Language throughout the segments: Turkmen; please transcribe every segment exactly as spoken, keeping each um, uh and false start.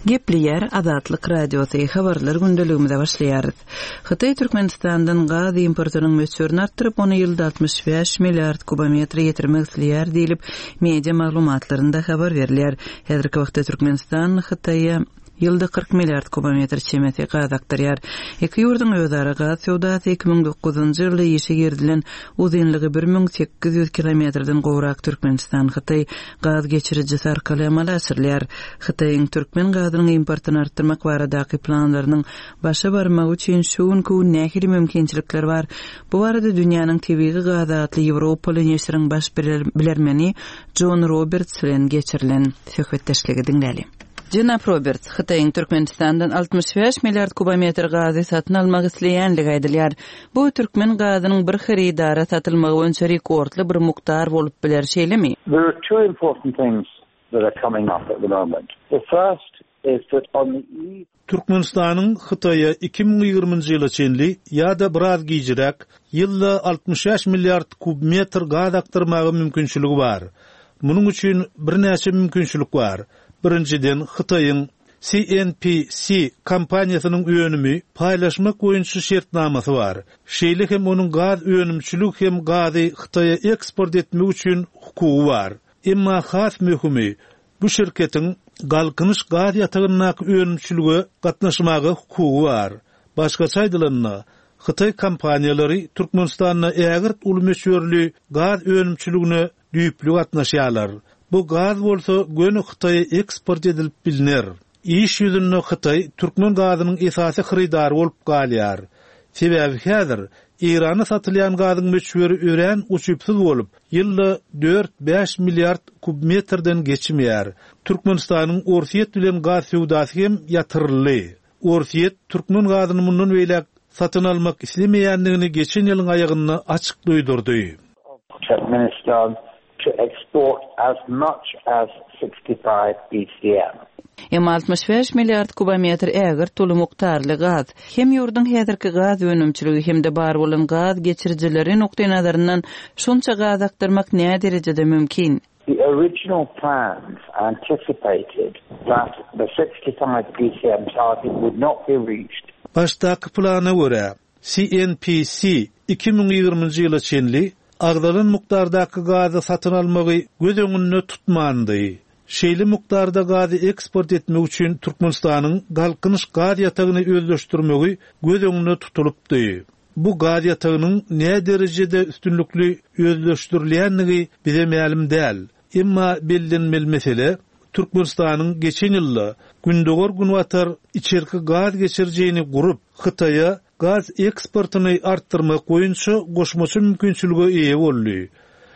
Gepliyer Azatlyk Radiosu habarlar gündeligimizde başlaýar. Hytaý Türkmenistandan gaz importynyň möçürini artdyryp onu ýylda altmış beş milliard kubometr ýetirmek isleýär diýilip media maglumatlarynda habar berilýär. Häzirki wagtda Türkmenistan Hytaýa ýylda kırk milliard kubometr çemeti gaz aktarýar. Iki ýurdun özara gaz sowdasy iki ming dokuzunçy ýylda ýeşe girdilen uzunlygy bir ming sekiz ýüz kilometrden gowrak Türkmenistan Hytaý gaz geçiricisi arkaly amal açyrylýar. Hytaýyň türkmen gazynyň importyny artdyrmak baradaky planlarynyň başa barmagy üçin şuňky nähili mümkinçilikler bar. Bu barada dünýäniň tebii gaz atly Ýewropaly neşriň baş bilermeni John Roberts bilen geçirilen söhbetdeşligi dinläli. Jynap Roberts, Hytaýyň Türkmenistandan altmış beş milliard kubometr gazy satyn almak isleýänligi aýdylýar. Bu türkmen gazynyň bir xeridara satylmagy boýunça rekordly bir muktar bolup biler şeýlemi? There are two important things that are coming up at the moment. The first is that on the eve Türkmenistanyň Hytaýa iki ming ýygrymynjy ýyla çenli ýa-da biraz giýjirek ýylda altmış beş milliard kubometr gaz aktarmagy mümkinçiligi bar. Munyň üçin bir näçe mümkinçilik bar. Birinciden Hytaýyň C N P C kompaniýasynyň öňümi paýlaşmak boýunça şertnamasy bar. Şeýle hem onuň gaz öňümçiligi hem gazy Hytaýa eksport etmek üçin hukugy bar. Emma has möhümi bu şirketiň galkynyş gaz ýatagynyň öňümçiligi gatnaşmagy hukugy bar. Başgaça aýdylanda Hytaý kompaniýalary Türkmenistanyň ägirt ulmeçörli gaz öňümçiligine düýpli gatnaşýarlar. Bu gaz bolsa göni Hytaýa eksport edilip bilinir. İş ýüzünde Hytaý türkmen gazynyň esasy xaridary bolup galýar. Sebäbi häzir Irana satylýan gazyň möçberi ören uçupsuz bolup ýylda dört beş milliard kubometrden geçmeýär. Türkmenistanyň Orsiýet bilen gaz sowdasy hem ýatyrly. Orsiýet türkmen gazyny mundan beýlek satyn almak islemeýändigini geçen ýylyň aýagyna açyk duýdurdy. Turkmenistan to export as much as sixty-five B C M. Emma altmış beş milliard kubometr ägir tuly muktarly gaz hem ýurdun häzirki gaz öňümçiligi hem de bar bolan gaz geçirjileri nokta nazaryndan şunça gaz aktarmak näme derejede mümkin? The original plans anticipated that the sixty-five B C M target would not be reached. Başdaky plana görä C N P C iki ming ýygrymynjy ýyla çenli agdalan muktardaky gazy satyn almagy göz öňünde tutmandy. Şeýle muktarda gazy eksport etmek üçin Türkmenistanyň galkynyş gaz ýatagyny özleşdirmegi göz öňünde tutulupdy. Bu gaz ýatagynyň näme derejede üstünlükli özleşdirilýänligi bize ma'lum däl. Emma bildirilmeli mesele Türkmenistanyň geçen ýylda gündogor günwatar içerki gaz geçirjegini gurup Hytaýa gaz eksportyny arttyrmak boýunça goşmaçy mümkinçiligi eýe boldy.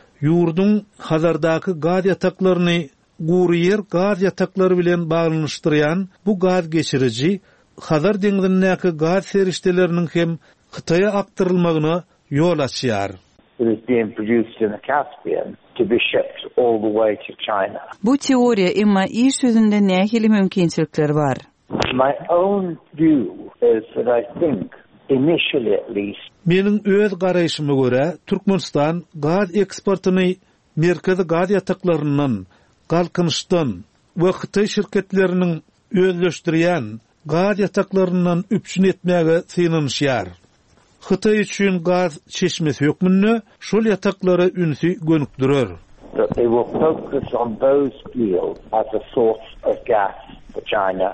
Ýurdun hazardaky gaz ýataklaryny guryer gaz ýataklary bilen baglanyşdyrýan bu gaz geçiriji Hazar deňizindäki gaz serişdeleriniň hem Hytaýa aktarylmagyna ýol açýar. It is being produced in the Caspian to be shipped all the way to China. Bu teoriýa emma iş ýüzünde nähili mümkinçilikler bar? My own view is that I think initially at least Meniň öz garaýşyma görä Türkmenistan gaz eksportyny merkezi gaz ýataklarynyň galkynysdan we Hytaý şirketleriniň özleşdirýän gaz ýataklarynyň üpçün etmäge synanýar. Hytaý üçin gaz çeşmesi ýokmunny şol ýataklary ünsü gönükdirer. That they will focus on those fields as a source of gas for China.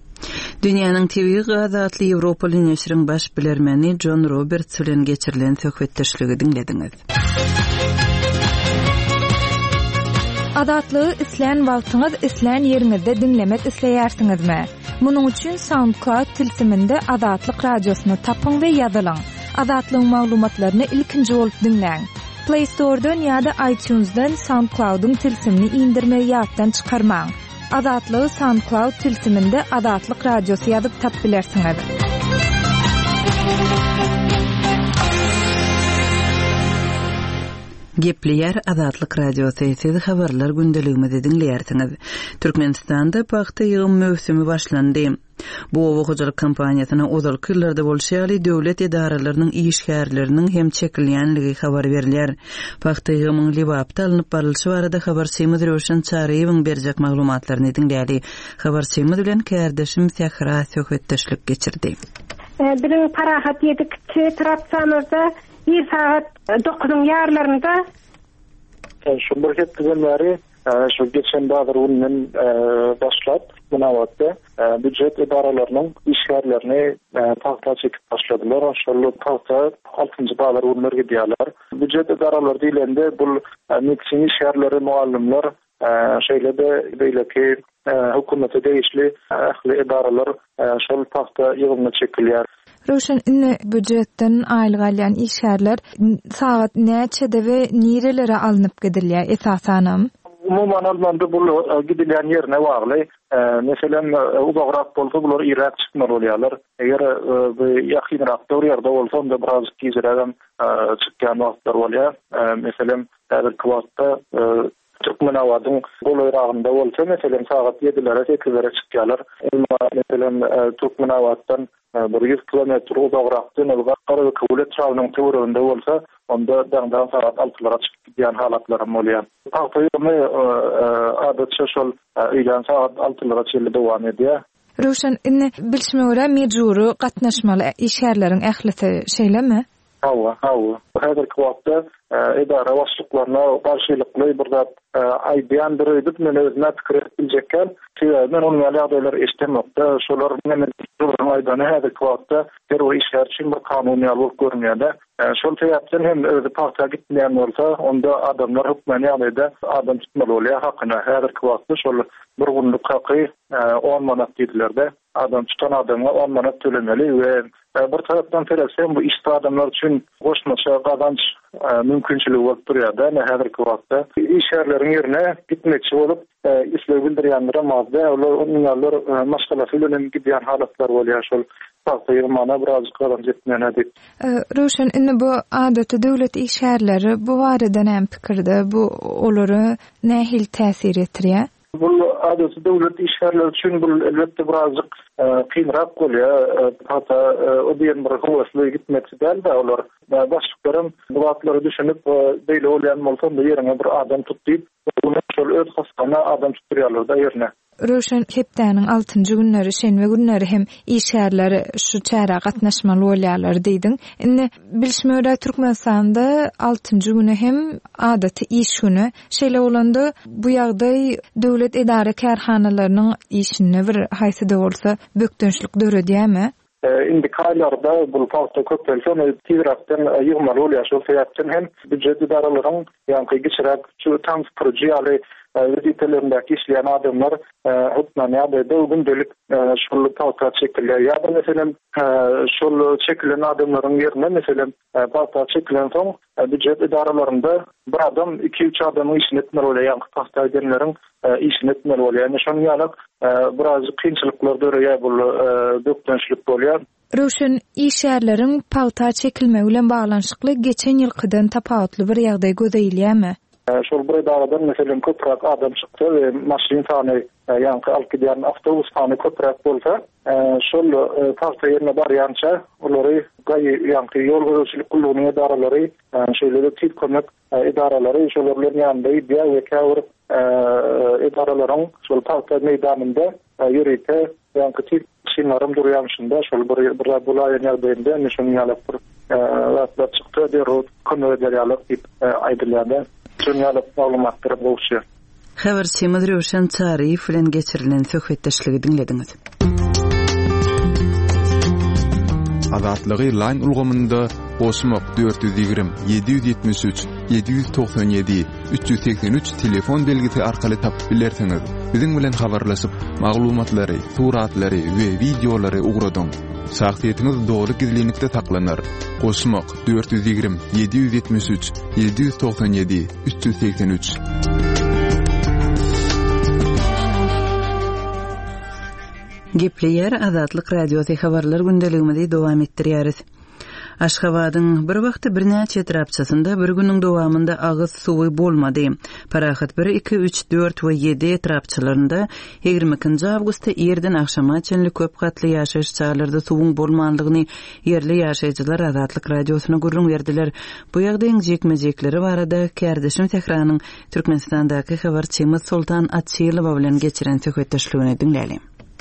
Dünýäniň tebii gaz atly Ýewropaly neşriň baş bilermeni John Roberts bilen geçirilen söhbetdeşligi dinlediňiz. Adatlygy isleýän wagtyňyz isleýän ýeriňizde dinlemek isleýärsiňizmi? Munyň üçin SoundCloud tilsiminde Adatlyk radiosyny tapyň we ýazylaň. Adatlyň maglumatlaryny ilkinji bolup dinläň. Play Store'dan ýa-da iTunes'dan SoundCloud'un tilsimini indirme ýatdan çykarmaň. Adatlygy SoundCloud tilsiminde Adatlyk radiosy ýazyp tap bilersiňiz. Gepleyer Azatlyk Radiosu ýa-da habarlar gündeligimizi dinleýärsiňiz. Türkmenistanda paxta ýygymy mövsümi başlandy. Bu owakyjylyk kampaniýasyna ozal kyllarda bolşaly döwlet edaralarynyň işgärleriniň hem çekilýänligi habar berilýär. Paxta ýygymyň libapda alınıp barylşy barada habarçymyz Röşen Çaryýewiň berjek maglumatlaryny dinleýäli. Habarçymyz bilen kärdeşim Sähra söhbetdeşlik geçirdi. Bilen parahat yedik Trabzonda bir saat dokuzyň ýarlarynda şu bir hepden beri şu geçen bazı günün başlap buna wagtda büdjet edaralarynyň işgärlerini paxta çekip başladylar. Şol paxta altıncı balar günler gidýärler. Büdjet edaralary diýilende bu medisina işgärleri, muallimler şeýlede beýleki hökümete değişli ähli edaralar şol paxta ýygyny çekilýär. Röşen inne büdjetden aýlyk alýan işgärler saat näçede we nirelere alınıp gidilýär esasanam? Umuman almanda bu gidilýän ýerine bagly. Meselem uzagrak bolsa bular Irak çykmaly bolýarlar. Eger ýakynrak ýerde bolsa onda biraz gizreden çykýan wagtlar bolýar. Meselem her kwatda Türkmenawadyň goýragynda bolsa meselem saat ýedilere sekizlere çykýarlar. Meselem Türkmenawaddan bir yüz kilometr uzakraktan Ilgara Kuvvet Çağı'nın töwerinde bolsa onda dağdan saat altılara çıkıp gidýän halatlarym bolýar. Paxtaýymy adatça şol öýlen saat altılara çelli dowam edýär. Röşen inne bilşmegore mejburi gatnaşmaly işgärleriň ählisi şeýlemi? Hawa, hawa. Häzirki wagtda edara başlyklaryna garşylykly bir zat aýdýan bir edip men özüme pikir biljekkäl, men onuň ýagdaýlary eşitmekde, şolar meni aýdany häzirki wagtda her o işler üçin bir kanuny bolup görünýär. Şol täýäpden hem özü paxta gitmeýän bolsa, onda adamlar hukmany ýagdaýda adam tutmaly bolýar hakyna. Häzirki wagtda şol bir günlük haky on manat diýdiler-de. Adam tutan adamga on manat tölemeli we bir tarapdan teresen bu işde adamlar üçin goşmaça gazanç mümkinçiligi bolup durýar-da. Häzirki wagtda işgärleriň ýerine gitmekçi bolup islew bildirýänler mazda olar maşgalasy bilen gidýän halatlar bolýar. Şol paxta ýygmana biraz gazanç etmänedi. Röşen inne bu adaty döwlet işgärleri bu barada näme pikirde? Bu olary nähil täsir etdirýär? Bu adaty döwlet işgärleri üçin bu elbetde birazcık kynrak bolýar. Hatta o diýen bir howasly gitmekçi däl-de olar. Başlyklaryň bu watlary düşünip beýle bolýan bolsa da ýerine bir adam tutdyp, bunu şol öz hastasyna adam tutdurýarlar da ýerine. Röşen hepdäniň altıncı günleri, şenwe günleri hem işgärleri şu çäre gatnaşmaly bolýarlar diýdiň. Indi bilşmegore Türkmenistanda altıncı güni hem adaty iş güni. Şeýle bolanda bu ýagdaý döwlet edara kärhanalarynyň işine bir haýsy da bolsa bökdünçlik döredýärmi? Indi kaýlarda bu paxta köpelsen tizrakdan ýygmaly bolýar. Şol sebäpden hem büdjet edaralaryň ýa-ni geçirek şu transport ýaly vizitlerindeki işleyen adamlar hukman ýagdaýda gündelik şol paxta çekilýär. Ýa-da meselem şol çekilen adamlaryň ýerine meselem paxta çekilen soň büdjet edaralarynda bir adam iki üç adamyň işini etmeli bolýar. Ýa-ni paxta edenleriň işini etmeli bolýar. Yani şonuň ýalyk biraz kynçylyklar döreýär, bu dökdünçlik bolýar. Röşen işgärleriň paxta çekilmegi bilen baglanşykly geçen ýylkydan tapawutly bir ýagdaý gözeýilýärmi? Şol bir dağdan meselem köprak adam çykdy we maşyn sany ýa-ni alkydýan awtobus sany köprak bolsa, şol paxta ýerine barýança olary gaý ýa-ni ýol görüşçilik gullugynyň edaralary, şeýle tip kömek edaralary şolaryň ýanynda ýa we käwir edaralaryň şol paxta meýdanynda ýürite ýa-ni tip şinlarym durýarmyşynda şol bir bir bulaýan ýagdaýynda şonu ýalyp bir wagtlar çykdy derhowt kömek edýärler diýip aýdylýar. Dünýälik maglumatlar bolýar. Habarçymyz Röşen Çaryýew bilen geçirilen söhbetdeşligi dinlediňiz. Azatlygy line ulgamynda Osmok dört yüz ýigrim yedi yüz ýetmiş üç yedi yüz toksan ýedi üç yüz seksen üç telefon belgisi arkaly tapyp bilersiňiz. Biziň bilen habarlaşyp maglumatlary, suratlary we videolary ugradyň. Şahsiýetiniz dogry gizlilikde saklanır. Osmok dört yüz ýigrim yedi yüz ýetmiş üç yedi yüz toksan ýedi üç yüz seksen üç. Gepleyer Azatlyk Radiosu habarlar gündeligimizi dowam etdirýäris. Aşgabatyň bir wagty birnäçe etrapçasynda bir güniň dowamında agyz suwy bolmady. Parahat bir, iki, üç, dört we yedi etrapçalarynda ýygrimi ikinji awgustda erden akşama çenli köp gatly ýaşaýyş çağlarda suwuň bolmanlygyny yerli ýaşaýjylar Azatlyk radiosyna gurrun berdiler. Bu ýagdaýyň jekmejekleri barada Kärdeşim Tehranyň Türkmenistandaky habarçymyz Sultan Atçylywa bilen geçiren söhbetdeşligini dinläli.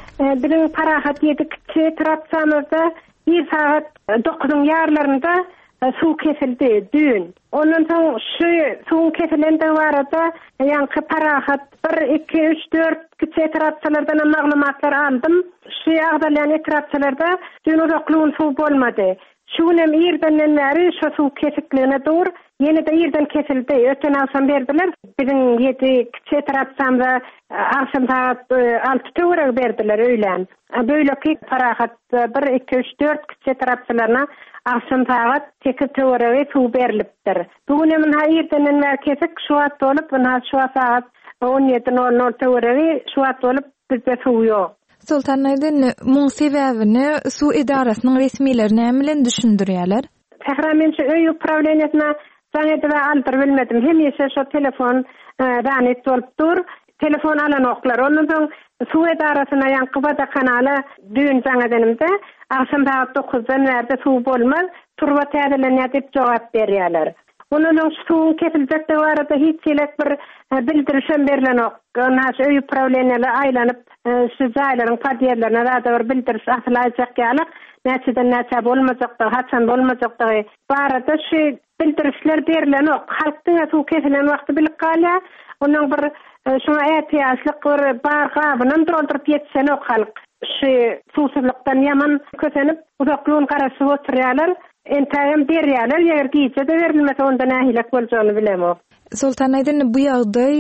Bilen parahat ýedik etrapçamyzda bir saat dokuzyň ýarlarynda suw kesildi dün. Ondan soň şu suw kesilende barada ýanky parahat bir, iki, üç, dört kiçik etrapçalardan maglumatlar aldım. Şu ýagdaýlaryň etrapçalarda dün uzaklygyň suw bolmady. Şunem ýerden näri şu suw kesikligine dur, ýene de ýerden kesildi. Öten alsam berdiler. Biziň ýeti kiçik etrapçamda akşam saat alty töwre berdiler öýlen. Böyleki parahat bir, iki, üç, dört kiçik etrapçalaryna akşam saat sekiz töwre suw berilipdir. Bugün men ýerden näri kesik şu wagt bolup, men şu saat on ýedi nol nol töwre şu wagt bolup bizde suw ýok. Sultan Aydın, muň sebäbini suw idarasynyň resmiýleri näme bilen düşündirýärler? Tehranmynçy öýü upravleniýasyna saňydy we aldyr bilmedim. Hemişe şu telefon ranet bolup dur. Telefon alan oklar. Ondan soň suw idarasyna ýankyba kanaly dün jaňadanymda akşam saat dokuzdan berde suw bolmaz. Turba täzelenýär diýip jogap berýärler. Onun suwun kesiljakda barada hiç elek bir bildirişem berilen ok. Onha öýü upravleniýaly aýlanyp şu jaýlaryň partiýalaryna da bir bildiriş asylaýjak ýalyk. Näçeden näçe bolmajakdy, haçan bolmajakdy barada şu bildirişler berilen ok. Halkdyň suw kesilen wagty bilip galýar. Onuň bir şuna ätiýaçlyk bir barga bilen dolduryp ýetsen ok halk. Şu suwsuzlykdan ýaman kösenip uzaklygyň garaşyp oturýarlar. Entayam berýärler, ýeger giýse de berilmese onda nähilek boljagyny bilemok. Sultan Aydın, bu ýagdaý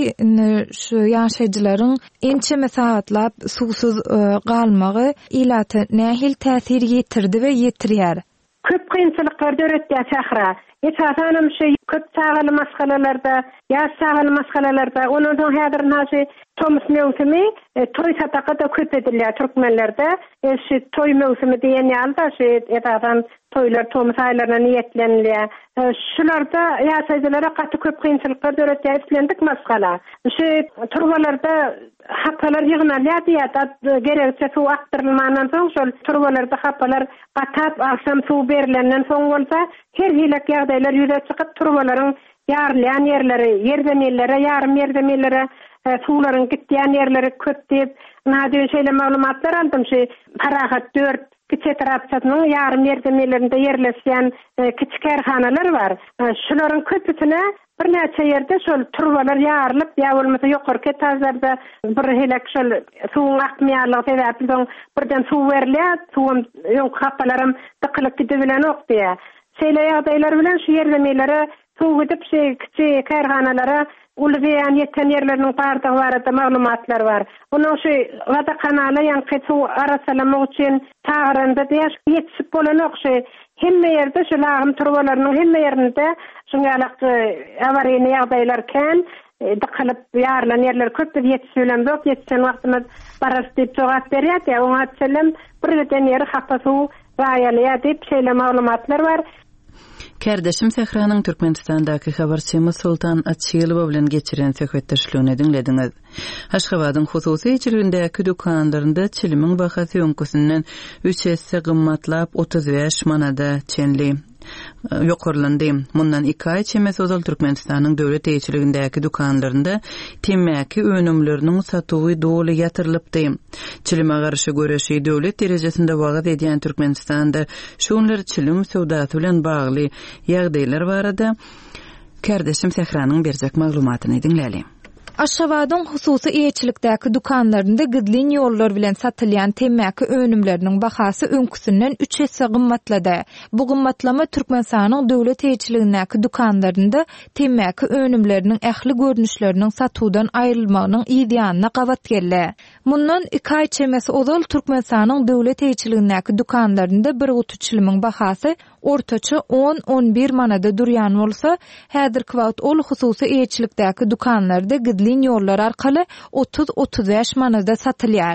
şu ýaşaýjylaryň ençeme saatlap suwsuz galmagy ilaty nähil täsir ýetirdi we ýetirýär? Köp kynçylyklar döretýär Sahra. Esasanam şu köp çağaly masgalalarda, ýaş çağaly masgalalarda, onuň soň häzir näçe Tomus mevsimi, toy sataka da köp edilýär türkmenlerde. Şu toy mevsimi diýen ýalda şu esasan toylar Tomus aýlaryna niýetlenilýär. Şularda ýaşaýjylara gaty köp kynçylyklar döretýär islendik masgala. Şu turbalarda happalar ýygnalýar diýär, gerekçe suw aktyrylmandan soň şol turbalarda happalar gatap akşam suw berilenden soň bolsa, her hilek ýagdaýlar ýüze çykyp turbalaryň ýarlyan ýerleri, ýerdemelere, ýarym ýerdemelere, suwlaryň gitýän ýerleri köp diýip, näde şeýle maglumatlar aldım. Şu parahat dört kiçik etrapçasynyň ýarym ýerdemelerinde ýerleşýän kiçik erhanalar bar. Şolaryň köpüsine bir näçe ýerde şol turbalar ýarylyp, ýa bolmasa ýokarky etażlarda bir helek şol suwun akmaýarlygy sebäpli birden suw berilýär, suwun ýok happalarym tıkylyp gidibilen ok diýär. Şeýle ýagdaýlar bilen şu ýerdemelere suw gidip şey kiçik erhanalara ulubyan ýeten ýerleriniň bardygy barada maglumatlar bar. Onuň şu wada kanaly ýanky suw arasalamak üçin taýranda diýär, ýetişip bolan ok şu hemme ýerde şu lagym turbalarynyň hemme ýerinde şuňalyk awariýa ýagdaýlar kän, dıkylyp ýarlan ýerler köp diýip ýetişilen zok, ýetişen wagtymyz baras diýip jogap berýär. Oňa çelem birden ýeri happa suw raýalýar diýip şeýle maglumatlar bar. Kärdeşim Tehranyň Türkmenistandaky habarçymyz Sultan Atçylywa bilen geçiren söhbetdeşligini dinlediňiz. Aşgabatyň hususy içiligindäki dukanlarynda çilimiň bahasy öňküsinden üç hisse gymmatlap otuz beş manada çenli ýokurlandy. Mundan iki ay çemes ozal Türkmenistanyň döwlet eýçiligindäki dukanlarynda temmäki önümleriniň satywy doly ýatyrylypdy. Çilime garşy göreşi döwlet derejesinde wagt edýän Türkmenistanda şonlar çilim sowdasy bilen bagly ýagdaýlar barada Kärdeşim Tehranyň berjek maglumatyny dinläli. Aşgabatyň hususy eýçilikdäki dukanlarynda gidlin ýollar bilen satylýan temmäki önümleriniň bahasy öňküsinden üç hisse gymmatlady. Bu gymmatlama Türkmenistanyň döwlet eýçiligindäki dukanlarynda temmäki önümleriniň ähli görnüşleriniň satywdan aýrylmagynyň ideýanyna gabat geldi. Mundan iki ay çemesi ozal Türkmenistanyň döwlet eýçiligindäki dukanlarynda bir gutu çilimiň bahasy ortaça on on bir manada durýan bolsa, häzirki wagt ol hususy eýçilikdäki dukanlarda gidlin ýollar arkaly otuz otuz beş manada satylýar.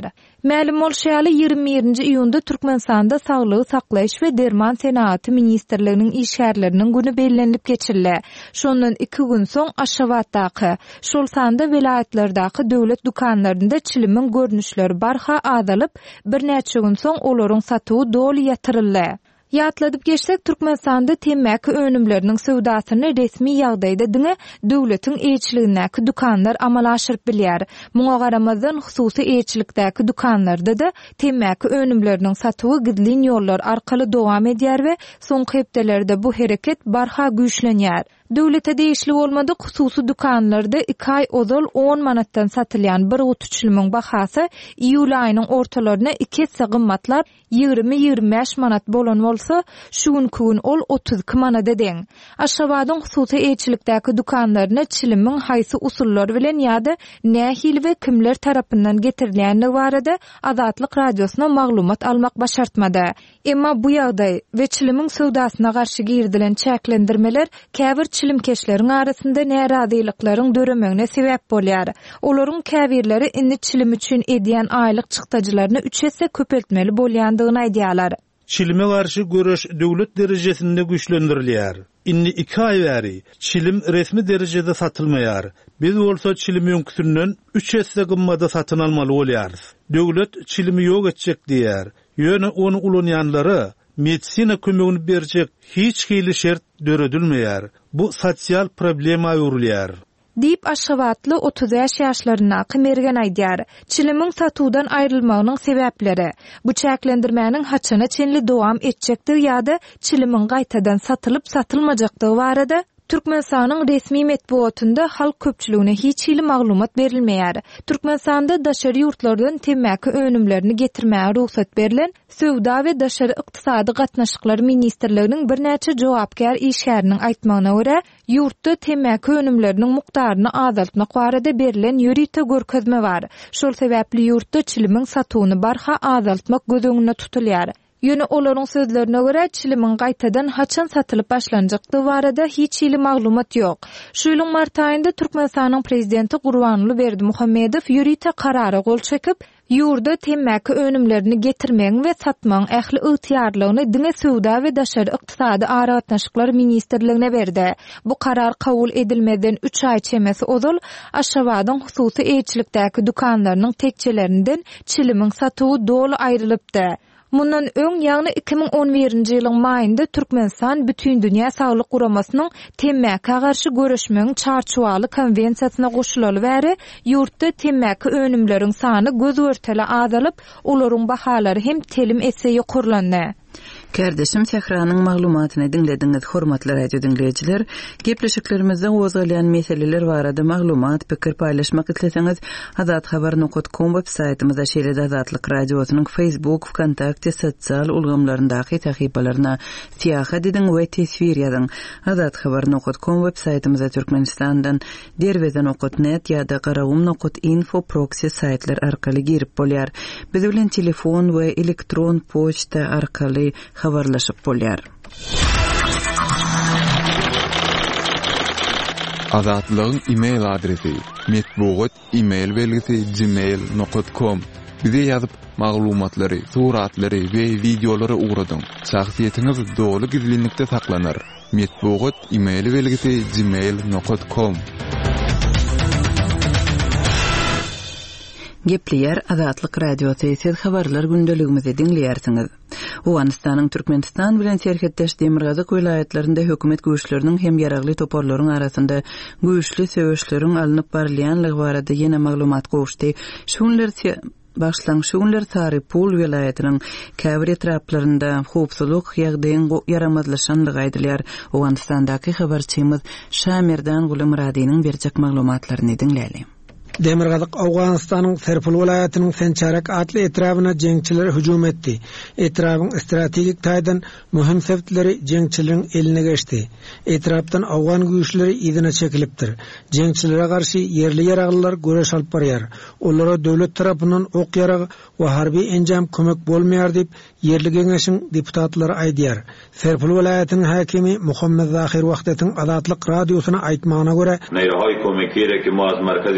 Ma'lum bolşaly ýygrimi birinji iýunda Türkmenistanda Saglygy saklaýyş we derman senaty ministrliginiň işgärleriniň güni bellenip geçirildi. Şondan iki gün soň Aşgabatdaky, şol sanda vilayetlerdaky döwlet dukanlarynda çilimiň görnüşleri barha azalyp, bir näçe gün soň olaryň satygy doly ýatyryldy. Ýatladyp geçsek, Türkmenistanda temmäki önümleriniň sowdasyny resmi ýagdaýda diňe döwletiň eýçiligindäki dukanlar amal aşyryp bilýär. Muňa garamazdan hususy eýçilikdäki dukanlarda da temmäki önümleriniň satygy gizlin ýollar arkaly dowam edýär we soňky hepdelerde bu hereket barha güýçlenýär. Döwlete değişli bolmadyk hususy dukanlarda iki ay ozal on manatdan satylýan bir gut çilimiň bahasy iýul aýynyň ortalaryna iki hisse gymmatlap ýygrimi ýygrimi beş manat bolan bolsa, şu gün ol otuz iki manata deň. Aşgabatyň hususy eýçilikdäki dukanlaryna çilimiň haýsy usullary bilen ýa-da nähil we kimler tarapyndan getirilýänligi barada Azatlyk radiosyna maglumat almak başartmady. Emma bu ýagdaý we çilimiň sowdasyna garşy girdilen çäklendirmeler käbir çilimkeşleriň arasynda närazylyklaryň döremeğine sebäp bolýar. Olaryň käbirleri indi çilim üçin edýän aýlyk çyktajylaryny üç hesse köpeltmeli bolýandygyny aýdýarlar. Çilime garşy göreş döwlet derejesinde güýçlendirilýär. Inni iki ay bäri çilim resmi derejede satylmaýar. Biz bolsa çilim ýönküsünden üç hesse gymmada satyn almaly bolýarys. Döwlet çilimi ýok etjek diýär. Ýöne onu ulanýanlary medisina kömegini berjek hiç hili şert döredilmeýär. Bu sosial problema ýurulýar. Dip Aşgabatly otuz beş ýaşlaryna Kymergen aýdýar. Çilimiň satudan aýrylmagynyň sebäpleri. Bu çäklendirmäniň haçana çenli dowam etjekdir ýa-da çilimiň gaýtadan satylyp satylmajakdygy barada Türkmenistanyň resmi metbuatynda halk köpçüligine hiç hili maglumat berilmeýär. Türkmenistanda daşary ýurtlardan temmäki önümlerini getirmäge ruhsat berilen Sowda we Daşary ykdysady gatnaşyklar ministrliginiň bir näçe jogapkär işgäriniň aýtmagyna görä, ýurtda temmäki önümleriniň mukdaryny azaltmak barada berilen ýürite görkezme bar. Şol sebäpli ýurtda çilimiň satygyny barha azaltmak göz tutulýar. Ýöne olaryň sözlerine görä çilimiň gaýtadan haçan satylyp başlanjakdygy barada hiç hili maglumat ýok. Şu ýylyň mart aýynda Türkmenistanyň prezidenti Gurbanuly Berdimuhammedow ýürite karary gol çekip, ýurda temmäki önümlerini getirmeň we satmaň ähli ygtyýarlygyny diňe Sowda we Daşary ykdysady aragatnaşyklar ministrligine berdi. Bu karar kabul edilmeden üç ay çemesi ozal Aşgabatyň hususy eýçilikdäki dukanlarynyň tekçelerinden çilimiň satygy doly aýrylypdy. Mundan öň ýagny iki ming on birinji ýylyň maýynda Türkmenistan bütün dünýä saglyk guramasynyň temmäki garşy görüşmeň çarçuwaly konwensiýasyna goşulaly bäri ýurtda temmäki önümleriň sany göz örteli azalyp, olaryň bahalary hem telim etse ýokurlandy. Kardeşim Sehranyň maglumatyny dinlediňiz, hormatly radio dinleýijiler. Gepleşiklerimizde gozalýan meseleler barada maglumat, pikir paýlaşmak isleseňiz, azat habar nokta com websaytymyzda şeýle Azatlyk radiosynyň Facebook, Kontakty, sosial ulgamlaryndaky tähipalaryna siýahat ediň we tesvir ýazyň. azat habar nokta com websaytymyzda Türkmenistandan derweden okut net ýa-da garawum nokta info proxy saytlar arkaly girip bolýar. Biz bilen telefon we elektron poçta arkaly habarlaşyp bolýar. Azatlygyň e-mail adresi metbuat e-mail belgisi gmail nokta com. Bize ýazyp maglumatlary, suratlary we videolary ugradyň. Şahsiýetiňiz doly gizlinlikde saklanır. Metbuat e-mail belgisi gmail nokta com. Gepleýär Azatlyk radiosy ses habarlar gündeligimizi dinleýärsiňiz. Owganistanyň Türkmenistan bilen serhetdeş Demirgazyk vilayetlerinde hökümet güýçleriniň hem ýaragly toparlaryň arasynda güýçli söwüşleriň alınıp barylýanlygy barada ýene maglumat goşdy. Şunlar başlaň şunlar Sarıpul vilayetiniň käbir etraplarynda howpsuzlyk ýagdaýyň yaramazlaşanlygy aýdylýar. Owganistandaky habarçymyz Şamerdan Gulumradynyň berjek maglumatlaryny dinläýäli. Demirgazyk Awganistanyň Serpul vilayetiniň Sençarek atly etrabyna jeňçiler hüjum etdi. Etrabyň strategik taýdan möhüm sebäpleri jeňçileriň eline geçdi. Etrapdan Awgan güýçleri ýygyna çekilipdir. Jeňçilere garşy ýerli ýaraglylar göreş alyp barýar. Olara döwlet tarapyndan ok ýaragy we harby enjam kömek bolmaýar diýip ýerli geňeşiň deputatlary aýdýar. Serpul vilayetiniň hakimi Muhammed Zahir Wagtatyň Azatlyk radiosyna aýtmagyna görä, Neýrahy kömek gerek ki, Merkezi Serpul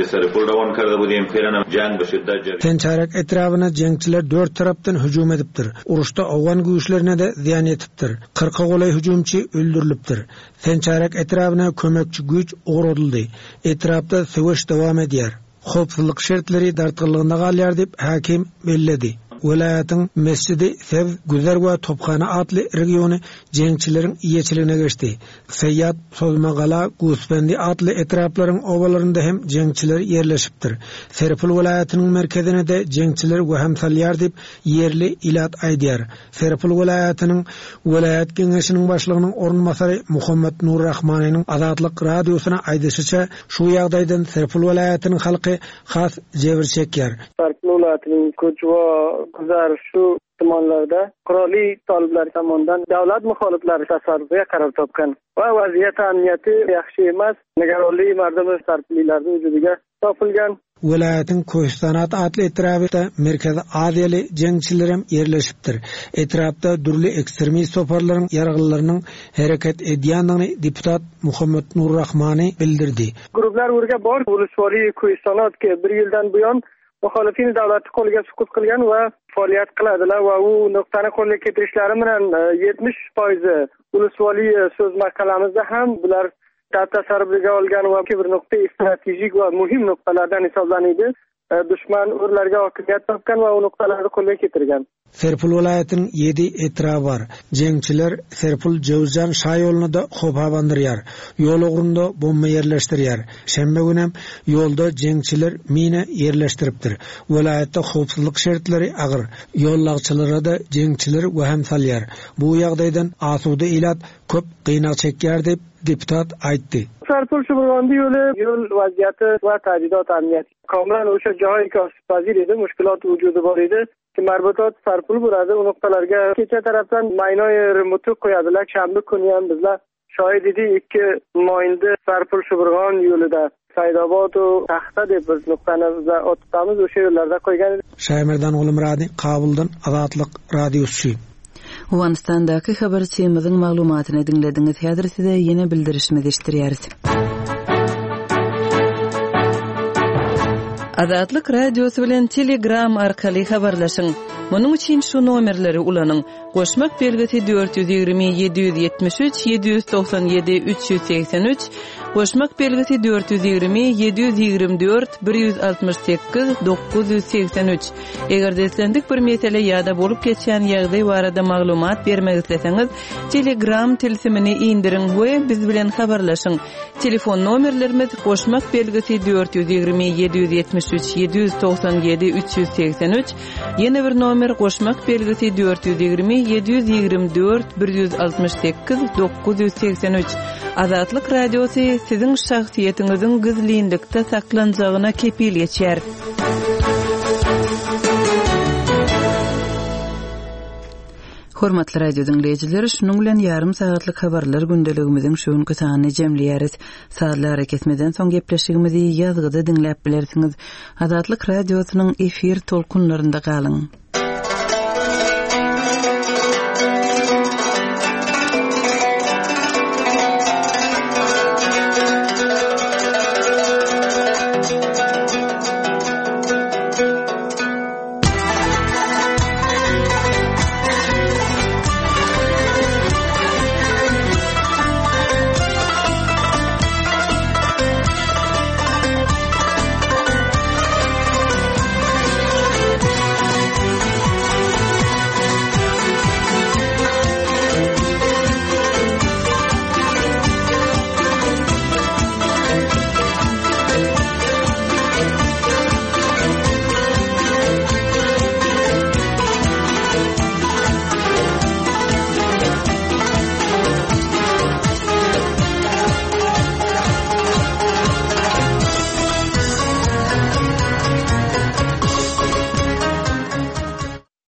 Tençarek etrafına jengçiler dört tarapdan hücum edipdir. Uruşda Afgan güýçlerine de ziyan etipdir. kırka golay hüjumçy öldürilipdir. Tençarek etrafına kömekçi güýç uğradyldy. Etrafda söwüş dowam edýär. Hopsuzlyk şertleri dartgylygynda galýar dip hakim belledi. Welaýatyň mescidi Sev Güzer we Topxana atly regiony jengçileriň iýeçiligine geçdi. Seyyat Sozmagala Guspendi atly etraplaryň obalarynda hem jengçiler ýerleşipdir. Serpil welaýatynyň merkezine de jengçiler we hemsalýar dip ýerli ilat aýdýar. Serpil welaýatynyň welaýat geňeşiniň başlygynyň ornmasary Muhammed Nur Rahmanyň Azatlyk radiosyna aýdyşyça şu ýagdaýdan Serpil welaýatynyň halky has jebir çekýär. Serpil welaýatynyň köçüwa Güzer şu tumanlarda qurolli taliblar tomonidan davlat muxoliflari tasarrufiga qaror topgan va vaziyat amniyati yaxshi emas. Nigaronli mardum sarflilarning wujudiga topilgan. Welaýatyň Koýstanat atly etrapda merkezi Adyely jengçilerim ýerleşipdir. Etrapda dürli ekstremist toparlaryň ýargylarynyň hereket edýändigini deputat Muhammed Nur Rahmany bildirdi. Gruplar urga bor uluswari Koýstanat ki bir ýyldan buyon muhalifin davlatı qo'liga sukut qilgan va faoliyat qiladilar va u nuqtani qo'lga keltirishlari bilan yetmish foiz ulusvali so'z maqolamizda ham bular tasarrufiga olgan va bir nuqta strategik va muhim nuqtalardan hisoblanadi. Dushman o'rlarga hokimiyat topgan va u nuqtalarni qo'lga keltirgan. Serpil welaýatynyň yedi etrafy bar. Jengçiler Serpil Jowzan şaýolunda hopa bandyrýar. Ýol ugrunda bomba ýerleşdirýär. Şembe günem ýolda jengçiler mina ýerleşdiripdir. Welaýatda howpsuzlyk şertleri agyr. Ýollagçylary da jengçiler we hemsalýar. Bu ýagdaýdan asuda ilat köp gynaq çekýär dep deputat aýtdy. Serpil şuburgandy ýöle ýol waziýaty we tajdidot amniyeti. Kamran o'sha joyga pazir edi, mushkulot wujudi bor edi. Ki marbutot Serpil burada o noktalarga kecha tarafdan maynoy remotu qo'yadilar. Shanba kuni ham bizlar shohid edik ikki moyinda Serpil Shuburg'on yo'lida Saidobod va Taxta deb biz nuqtani o'tamiz, o'sha yo'llarda qo'ygan. Şaymerdan Ulum Radi Kabuldan Azatlyk radiosu. Afganistandaky habarçymyzyň maglumatyny dinlediňiz. Häzir size ýene bildirişmi eşdirýäris. Azatlyk radiosu bilen Telegram arkaly habarlaşyň. Munuň üçin şu nomerleri ulanyň. Goşmak belgisi dört yüz ýygrimi yedi yüz ýetmiş üç yedi yüz doksan ýedi üç yüz seksen üç, goşmak belgisi dört yüz ýygrimi yedi yüz ýygrimi dört bir yüz altmış sekiz dokuz yüz seksen üç. Eger deslendik bir mesele ýa-da bolup geçen ýagdaý barada maglumat bermek isleseňiz, Telegram tilsimini indirin we biz bilen habarlaşyň. Telefon nomerlerimiz goşmak belgisi dört yüz ýygrimi yedi yüz ýetmiş üç yedi yüz doksan ýedi üç yüz seksen üç, ýene bir nomer goşmak belgisi dört yüz ýygrimi yedi yüz ýygrimi dört bir yüz altmış sekiz dokuz yüz seksen üç. Azatlyk radiosu siziň şahsiýetiňiziň gizlilikde saklanjagyna kepil geçer. Hormatly radio dinleýijileri, şunuň bilen ýarym sagatlyk habarlar gündeligimiziň şuňky sanyny jemleýäris. Saatlar kesmeden soň gepleşigimizi ýazgyda dinläp bilersiňiz. Azatlyk radiosynyň efir tolkunlarynda galyň.